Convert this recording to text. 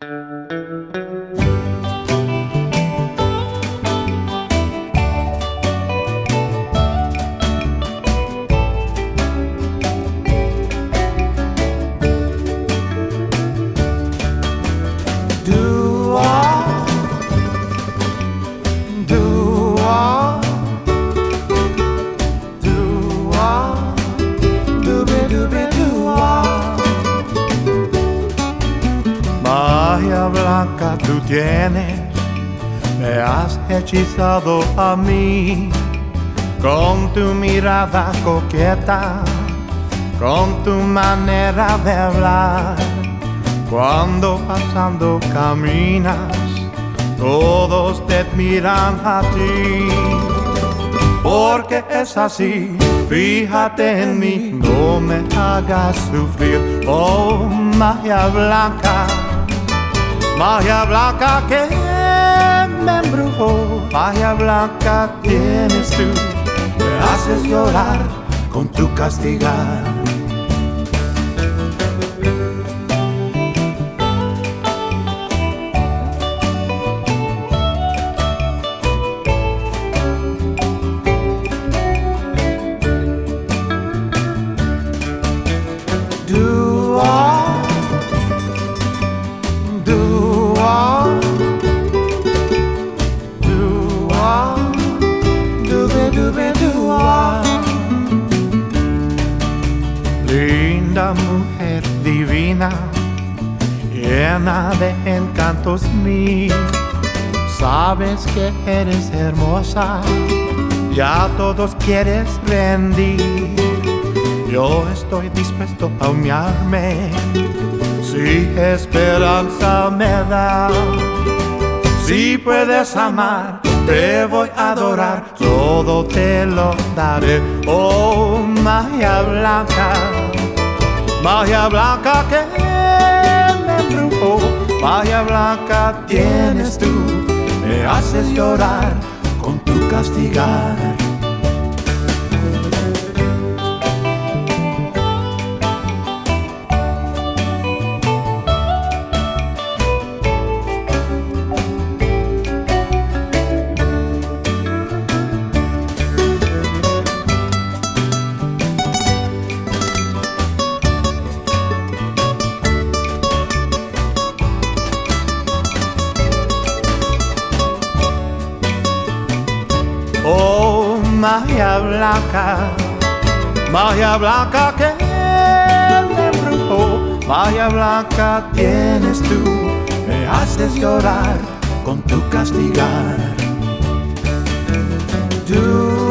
Magia blanca tú tienes, me has hechizado a mí con tu mirada coqueta, con tu manera de hablar. Cuando pasando caminas, todos te miran a ti, porque es así. Fíjate en mí, no me hagas sufrir. Oh, magia blanca que me embrujó. Magia blanca tienes tú, me haces llorar con tu castigar. Linda mujer divina, llena de encantos mil, sabes que eres hermosa y a todos quieres rendir. Yo estoy dispuesto a humillarme si esperanza me da. Si puedes amar, te voy a adorar, todo te lo daré. Oh, magia blanca que me embrujó. Magia blanca tienes tú, me haces llorar con tu castigar. Oh, magia blanca que me embrujó. Magia blanca tienes tú, me haces llorar con tu castigar.